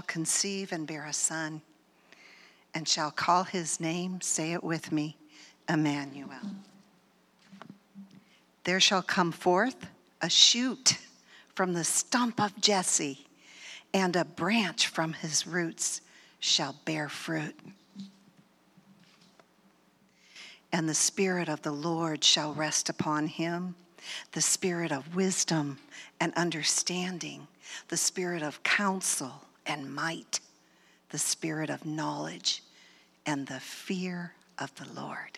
conceive and bear a son, and shall call his name, say it with me, Emmanuel. There shall come forth a shoot from the stump of Jesse, and a branch from his roots shall bear fruit. And the Spirit of the Lord shall rest upon him, the Spirit of wisdom and understanding, the Spirit of counsel and might, the Spirit of knowledge and the fear of the Lord.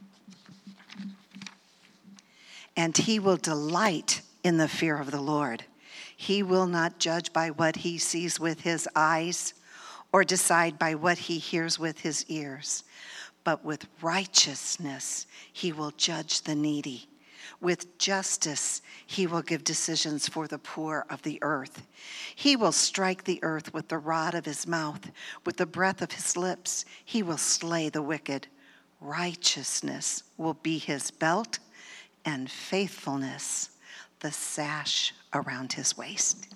And he will delight in the fear of the Lord. He will not judge by what he sees with his eyes or decide by what he hears with his ears, but with righteousness he will judge the needy. With justice he will give decisions for the poor of the earth. He will strike the earth with the rod of his mouth. With the breath of his lips he will slay the wicked. Righteousness will be his belt, and faithfulness the sash around his waist.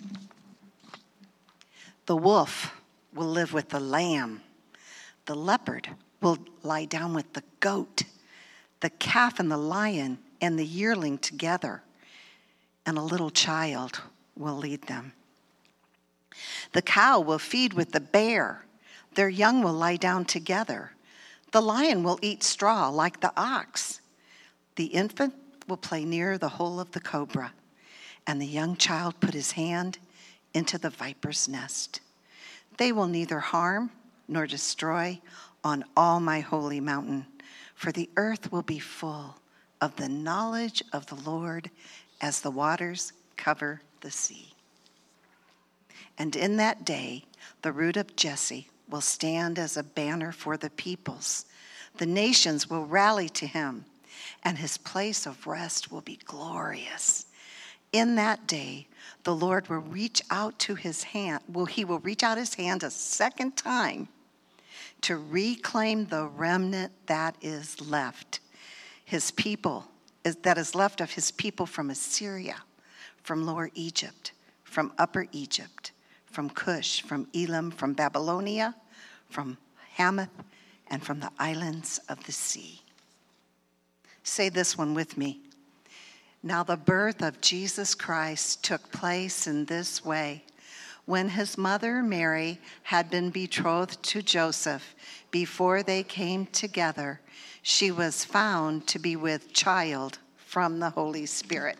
The wolf will live with the lamb. The leopard will lie down with the goat. The calf and the lion and the yearling together, and a little child will lead them. The cow will feed with the bear. Their young will lie down together. The lion will eat straw like the ox. The infant will play near the hole of the cobra, and the young child put his hand into the viper's nest. They will neither harm nor destroy on all my holy mountain, for the earth will be full of the knowledge of the Lord as the waters cover the sea. And in that day, the root of Jesse will stand as a banner for the peoples. The nations will rally to him, and his place of rest will be glorious. In that day, the Lord will reach out to his hand. He will reach out his hand a second time to reclaim the remnant that is left. His people, that is left of his people from Assyria, from Lower Egypt, from Upper Egypt, from Cush, from Elam, from Babylonia, from Hamath, and from the islands of the sea. Say this one with me. Now the birth of Jesus Christ took place in this way. When his mother Mary had been betrothed to Joseph, before they came together, she was found to be with child from the Holy Spirit.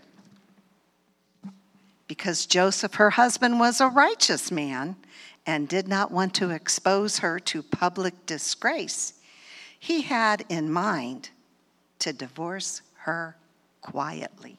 Because Joseph, her husband, was a righteous man and did not want to expose her to public disgrace, he had in mind to divorce her quietly.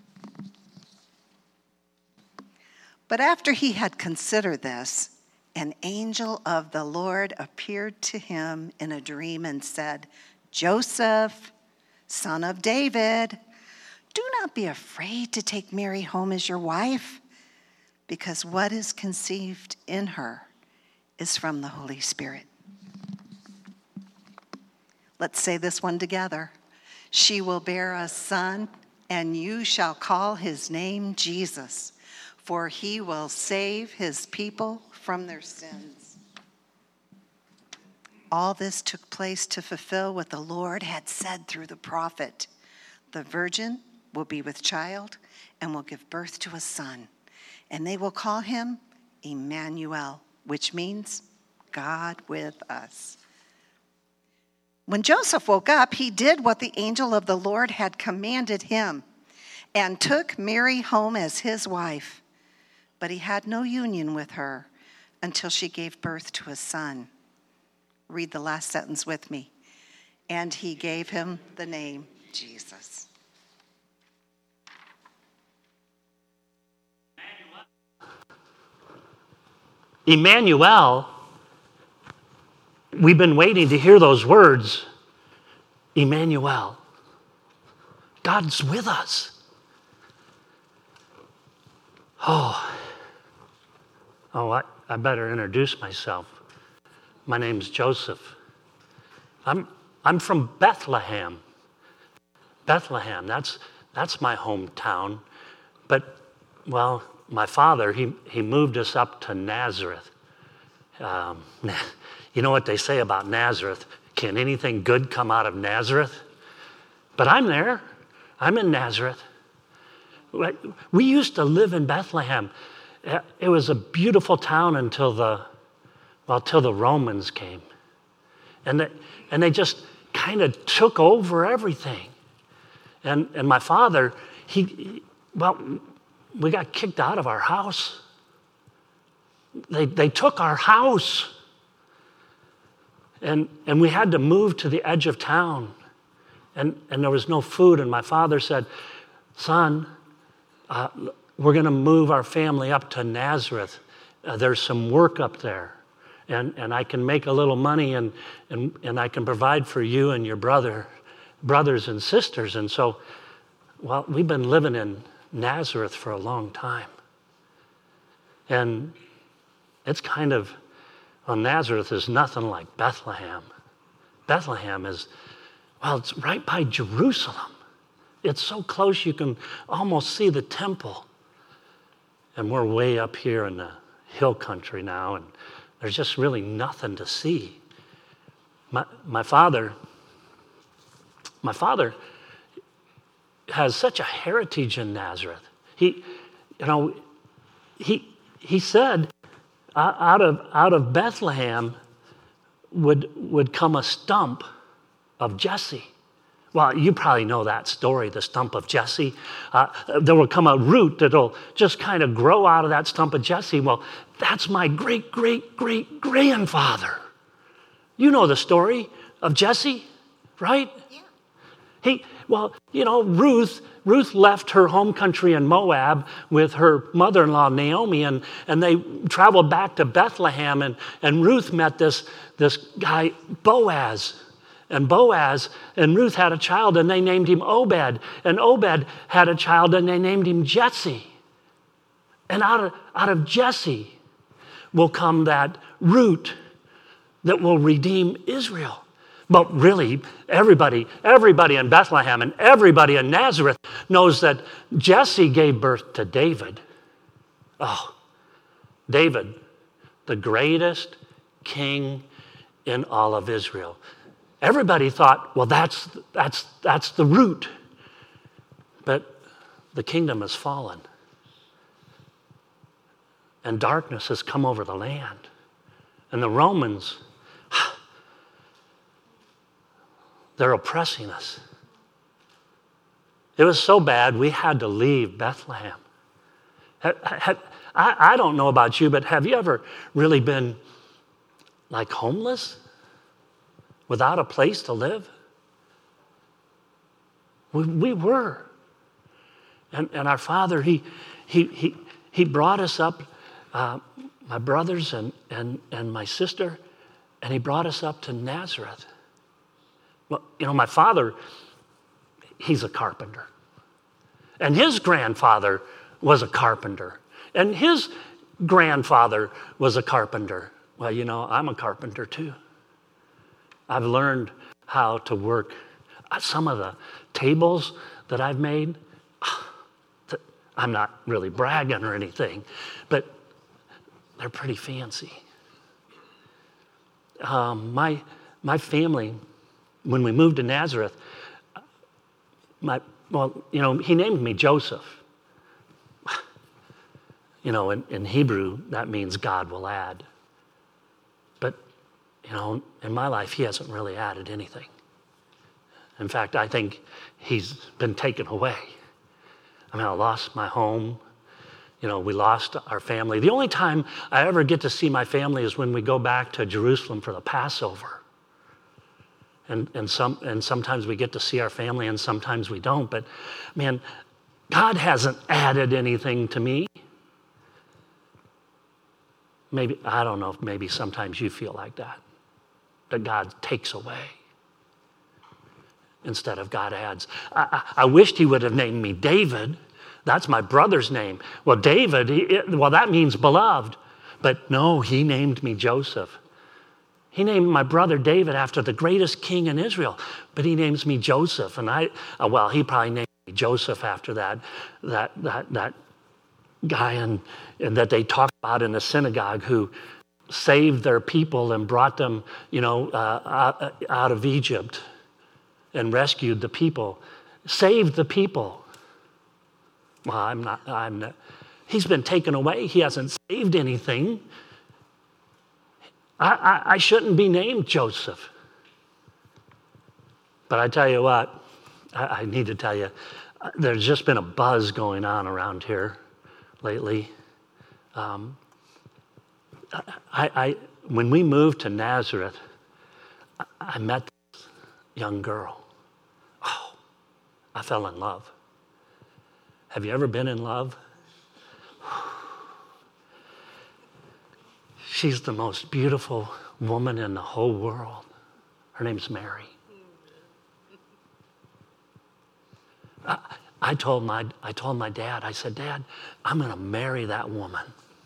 But after he had considered this, an angel of the Lord appeared to him in a dream and said, Joseph, son of David, do not be afraid to take Mary home as your wife, because what is conceived in her is from the Holy Spirit. Let's say this one together. She will bear a son, and you shall call his name Jesus, for he will save his people from their sins. All this took place to fulfill what the Lord had said through the prophet. The virgin will be with child and will give birth to a son, and they will call him Emmanuel, which means God with us. When Joseph woke up, he did what the angel of the Lord had commanded him and took Mary home as his wife. But he had no union with her until she gave birth to a son. Read the last sentence with me. And he gave him the name Jesus. Emmanuel, we've been waiting to hear those words. Emmanuel, God's with us. I better introduce myself. My name's Joseph. I'm from Bethlehem. Bethlehem, that's my hometown. But, well, my father, he moved us up to Nazareth. You know what they say about Nazareth? Can anything good come out of Nazareth? But I'm there. I'm in Nazareth. We used to live in Bethlehem. It was a beautiful town until the Romans came. And they just kind of took over everything. And my father, we got kicked out of our house. They took our house. And we had to move to the edge of town. And there was no food. And my father said, son, we're going to move our family up to Nazareth. There's some work up there. And I can make a little money and I can provide for you and your brothers and sisters. And so, we've been living in Nazareth for a long time. And it's kind of, Nazareth is nothing like Bethlehem. Bethlehem is, it's right by Jerusalem. It's so close you can almost see the temple. And we're way up here in the hill country now, and there's just really nothing to see. My father has such a heritage in Nazareth. He said, out of Bethlehem would come a stump of Jesse. Well, you probably know that story, the stump of Jesse. There will come a root that'll just kind of grow out of that stump of Jesse. Well, that's my great-great-great-grandfather. You know the story of Jesse, right? Yeah. Ruth left her home country in Moab with her mother-in-law Naomi, and they traveled back to Bethlehem, and Ruth met this guy, Boaz. And Boaz and Ruth had a child, and they named him Obed. And Obed had a child, and they named him Jesse. And out of Jesse will come that root that will redeem Israel. But really, everybody in Bethlehem and everybody in Nazareth knows that Jesse gave birth to David. Oh, David, the greatest king in all of Israel. Everybody thought, that's the root. But the kingdom has fallen. And darkness has come over the land. And the Romans, they're oppressing us. It was so bad we had to leave Bethlehem. I don't know about you, but have you ever really been like homeless? Without a place to live? We were. And our father, he brought us up, my brothers and my sister, and he brought us up to Nazareth. Well, my father, he's a carpenter. And his grandfather was a carpenter. And his grandfather was a carpenter. Well, I'm a carpenter too. I've learned how to work. Some of the tables that I've made, I'm not really bragging or anything, but they're pretty fancy. My family, when we moved to Nazareth, he named me Joseph. In Hebrew, that means God will add. But in my life, he hasn't really added anything. In fact, I think he's been taken away. I lost my home. We lost our family. The only time I ever get to see my family is when we go back to Jerusalem for the Passover. And sometimes we get to see our family and sometimes we don't. But, man, God hasn't added anything to me. Maybe, I don't know, maybe sometimes you feel like that God takes away instead of God adds. I wished he would have named me David. That's my brother's name. Well, David, that means beloved. But no, he named me Joseph. He named my brother David after the greatest king in Israel, but he names me Joseph. And he probably named me Joseph after that guy and that they talk about in the synagogue who saved their people and brought them, out of Egypt and rescued the people. Saved the people. Well, I'm not. He's been taken away. He hasn't saved anything. I shouldn't be named Joseph. But I tell you what, I need to tell you, there's just been a buzz going on around here lately. When we moved to Nazareth, I met this young girl. Oh, I fell in love. Have you ever been in love? She's the most beautiful woman in the whole world. Her name's Mary. I told my dad, I said, Dad, I'm going to marry that woman.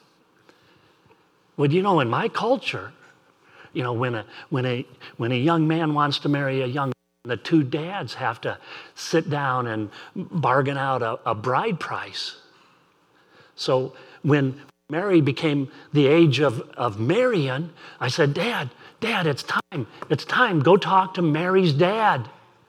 Well, in my culture, when a young man wants to marry a young woman, the two dads have to sit down and bargain out a bride price. So when Mary became the age of marrying, I said, Dad, it's time. It's time. Go talk to Mary's dad.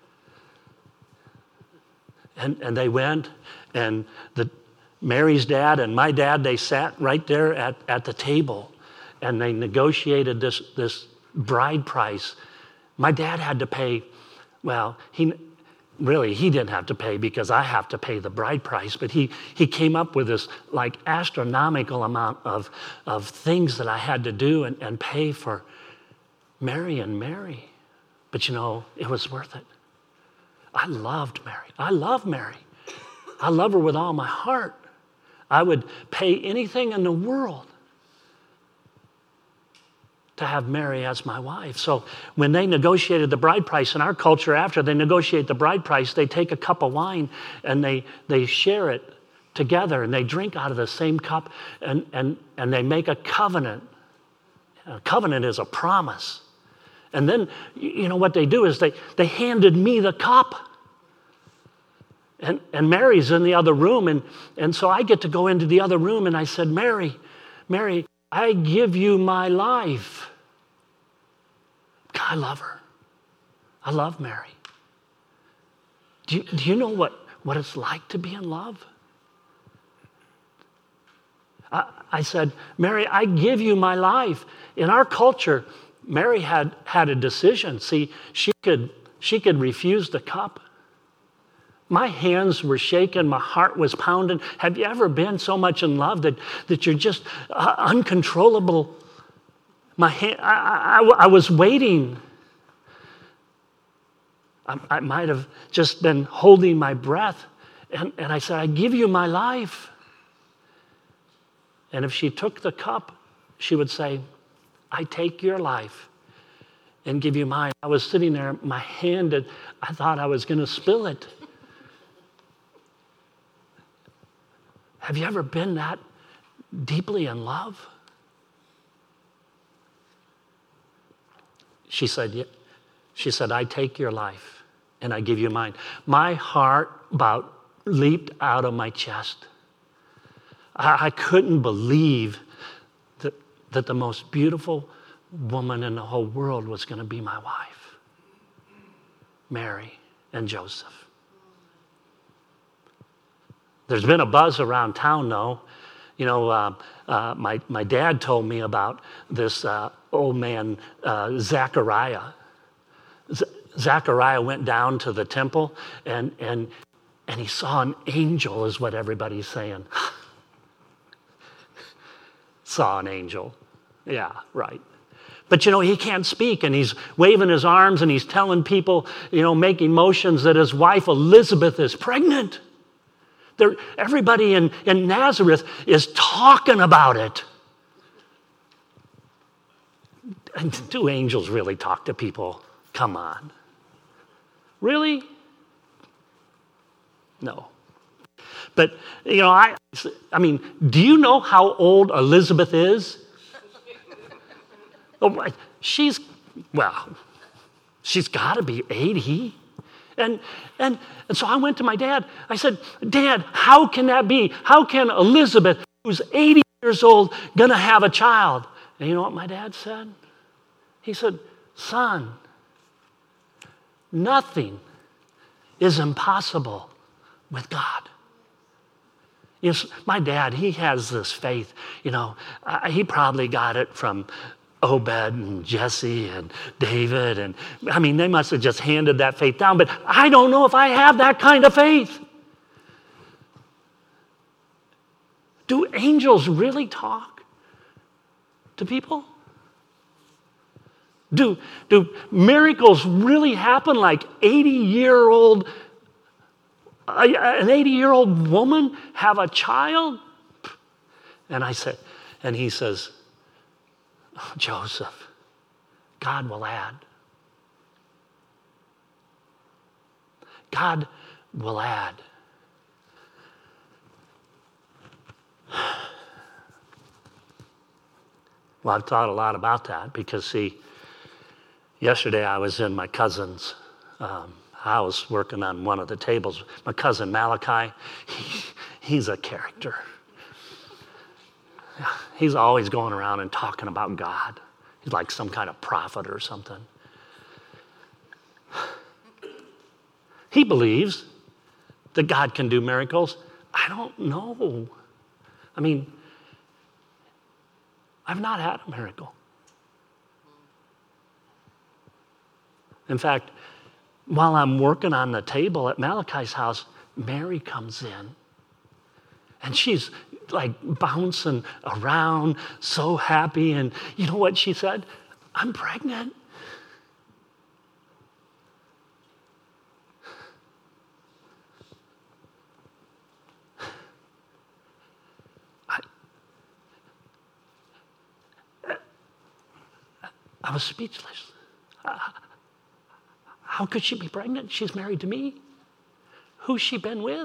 And they went, and Mary's dad and my dad, they sat right there at the table, and they negotiated this bride price. My dad had to pay, well, he didn't have to pay because I have to pay the bride price, but he came up with this like astronomical amount of things that I had to do and pay for marrying Mary. But it was worth it. I loved Mary. I love Mary. I love her with all my heart. I would pay anything in the world to have Mary as my wife. So when they negotiated the bride price, in our culture, after they negotiate the bride price, they take a cup of wine and they share it together, and they drink out of the same cup, and they make a covenant. A covenant is a promise. And then, what they do is they handed me the cup. And Mary's in the other room, and so I get to go into the other room, and I said, Mary, I give you my life. God, I love her. I love Mary. Do you know what it's like to be in love? I said, Mary, I give you my life. In our culture, Mary had a decision. See, she could refuse the cup. My hands were shaking. My heart was pounding. Have you ever been so much in love that you're just uncontrollable? I was waiting. I might have just been holding my breath. And I said, I give you my life. And if she took the cup, she would say, I take your life and give you mine. I was sitting there, my hand, I thought I was going to spill it. Have you ever been that deeply in love? She said, yeah. She said, I take your life and I give you mine. My heart about leaped out of my chest. I couldn't believe that the most beautiful woman in the whole world was going to be my wife, Mary and Joseph. There's been a buzz around town, though. My dad told me about this old man, Zechariah. Zechariah went down to the temple, and he saw an angel, is what everybody's saying. Saw an angel. Yeah, right. But he can't speak, and he's waving his arms, and he's telling people, making motions that his wife Elizabeth is pregnant. Everybody in Nazareth is talking about it. And do angels really talk to people? Come on. Really? No. But, I mean, do you know how old Elizabeth is? Oh, she's got to be 80. And so I went to my dad. I said, Dad, how can that be? How can Elizabeth, who's 80 years old, going to have a child? And you know what my dad said? He said, son, nothing is impossible with God. Yes, my dad, he has this faith. He probably got it from Obed and Jesse and David. And I mean, they must have just handed that faith down. But I don't know if I have that kind of faith. Do angels really talk to people? Do miracles really happen like an 80-year-old woman have a child? And he says, oh, Joseph, God will add. God will add. Well, I've thought a lot about that because, see, yesterday I was in my cousin's house working on one of the tables. My cousin Malachi, he's a character. He's always going around and talking about God. He's like some kind of prophet or something. He believes that God can do miracles. I don't know. I mean, I've not had a miracle. In fact, while I'm working on the table at Malachi's house, Mary comes in. And she's like bouncing around, so happy. And you know what she said? I'm pregnant. I was speechless. How could she be pregnant? She's married to me. Who's she been with?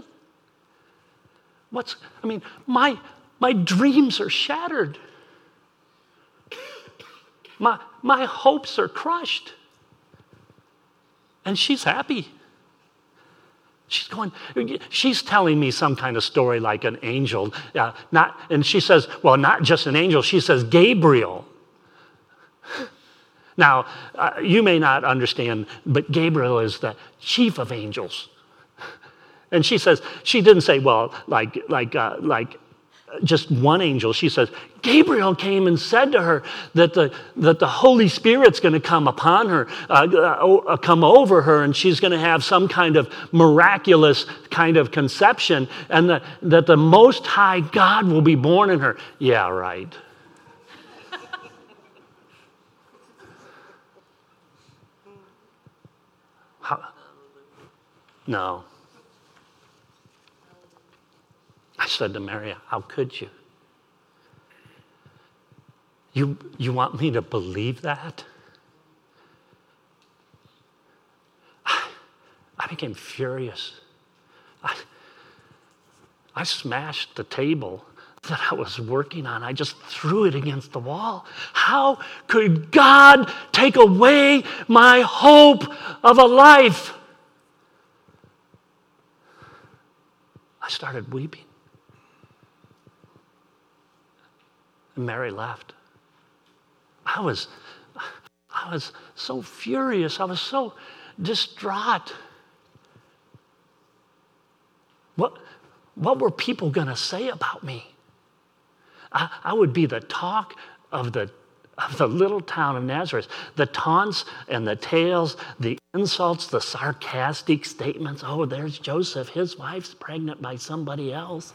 My dreams are shattered. My hopes are crushed. And she's happy. She's telling me some kind of story like an angel. And she says, well, not just an angel. She says Gabriel. Now, you may not understand, but Gabriel is the chief of angels. And she says, she didn't say, well, like just one angel. She says, Gabriel came and said to her that the Holy Spirit's going to come upon her, come over her, and she's going to have some kind of miraculous kind of conception, and that the Most High God will be born in her. Yeah, right. No. I said to Mary, how could you? You want me to believe that? I became furious. I smashed the table that I was working on. I just threw it against the wall. How could God take away my hope of a life? I started weeping. And Mary left. I was so furious. I was so distraught. What were people going to say about me? I would be the talk of the little town of Nazareth. The taunts and the tales, the insults, the sarcastic statements. Oh, there's Joseph. His wife's pregnant by somebody else.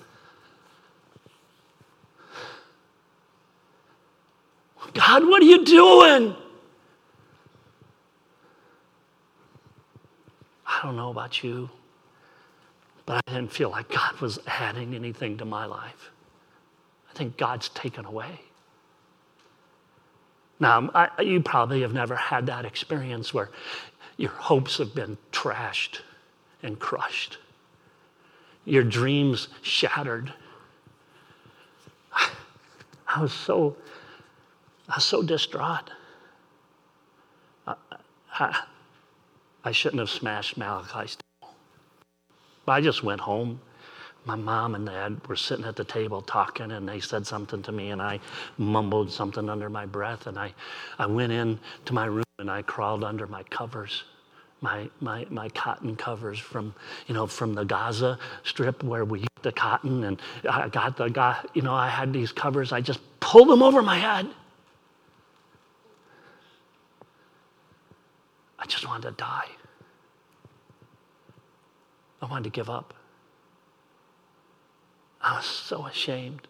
God, what are you doing? I don't know about you, but I didn't feel like God was adding anything to my life. I think God's taken away. Now, you probably have never had that experience where your hopes have been trashed and crushed. Your dreams shattered. I was so distraught. I shouldn't have smashed Malachi's table. But I just went home, My mom and dad were sitting at the table talking, and they said something to me, and I mumbled something under my breath, and I went in to my room, and I crawled under my covers, my cotton covers from the Gaza Strip where we get the cotton, and I had these covers. I just pulled them over my head. I just wanted to die. I wanted to give up. I was so ashamed.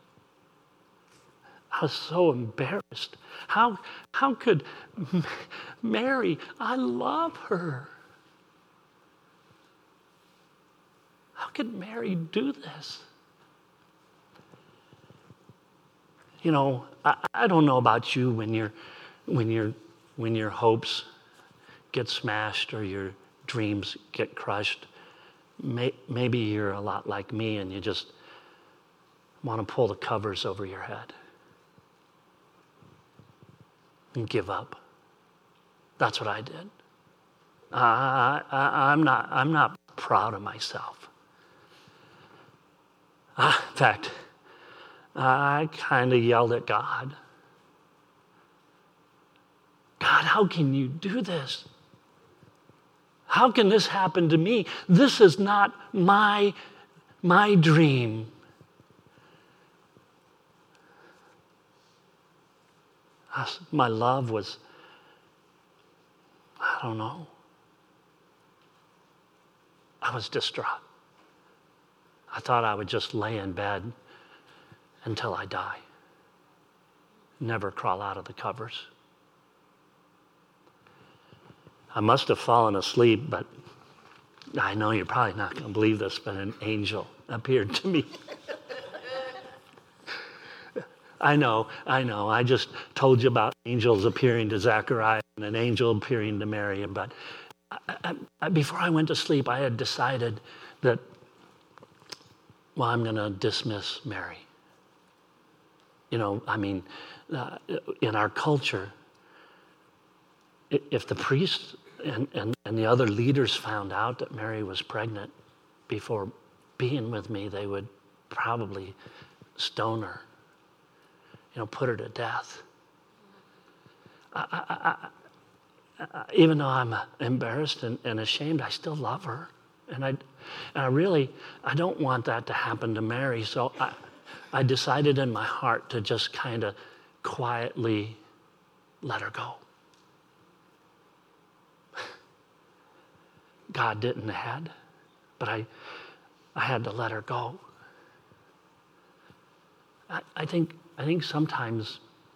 I was so embarrassed. How could Mary, I love her. How could Mary do this? I don't know about you when your hopes get smashed or your dreams get crushed. Maybe you're a lot like me and you just want to pull the covers over your head and give up. That's what I did. I'm not proud of myself. In fact, I kind of yelled at God. God, how can you do this? How can this happen to me? This is not my dream. My love was, I don't know. I was distraught. I thought I would just lay in bed until I die. Never crawl out of the covers. I must have fallen asleep, but I know you're probably not going to believe this, but an angel appeared to me. I know. I just told you about angels appearing to Zechariah and an angel appearing to Mary. But before I went to sleep, I had decided that, I'm going to dismiss Mary. In our culture, if the priests and the other leaders found out that Mary was pregnant before being with me, they would probably stone her. Put her to death. Even though I'm embarrassed and ashamed, I still love her. And I don't want that to happen to Mary. So I decided in my heart to just kind of quietly let her go. God didn't have, but I had to let her go. I think sometimes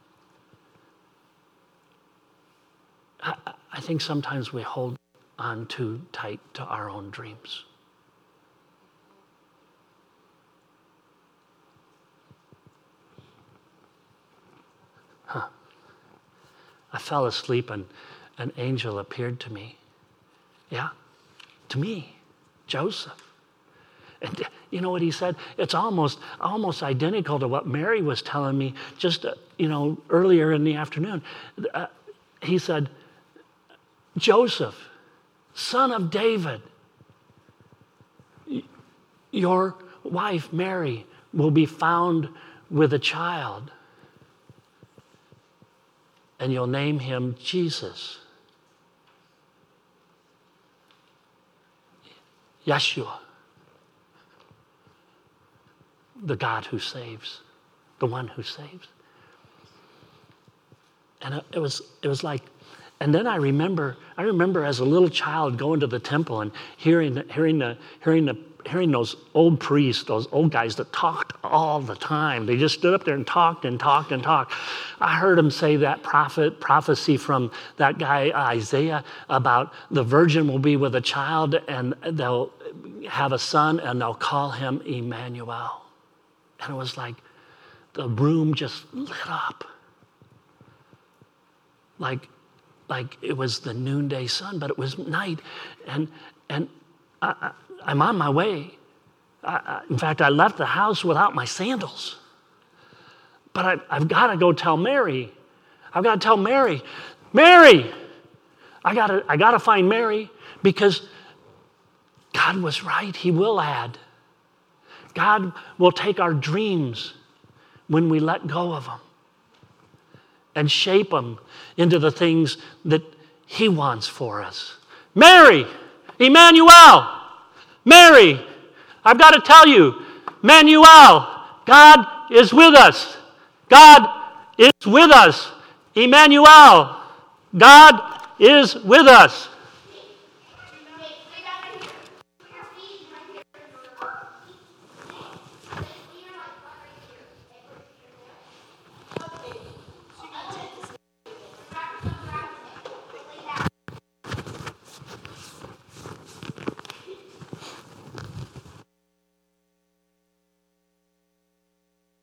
we hold on too tight to our own dreams. I fell asleep and an angel appeared to me. Yeah, to me, Joseph. And you know what he said? It's almost identical to what Mary was telling me just earlier in the afternoon. He said, Joseph, son of David, your wife Mary will be found with a child, and you'll name him Jesus. Yeshua. The God who saves, the one who saves. And it was like, and then I remember as a little child going to the temple and hearing those old priests, those old guys that talked all the time. They just stood up there and talked and talked and talked. I heard them say that prophecy from that guy Isaiah about the virgin will be with a child and they'll have a son and they'll call him Emmanuel. And it was like the room just lit up. Like it was the noonday sun, but it was night. And I'm on my way. In fact, I left the house without my sandals. But I've got to go tell Mary. I've got to tell Mary. Mary! I got to find Mary because God was right. He will add. God will take our dreams when we let go of them and shape them into the things that He wants for us. Mary, Emmanuel, Mary, I've got to tell you, Emmanuel, God is with us. God is with us. Emmanuel, God is with us.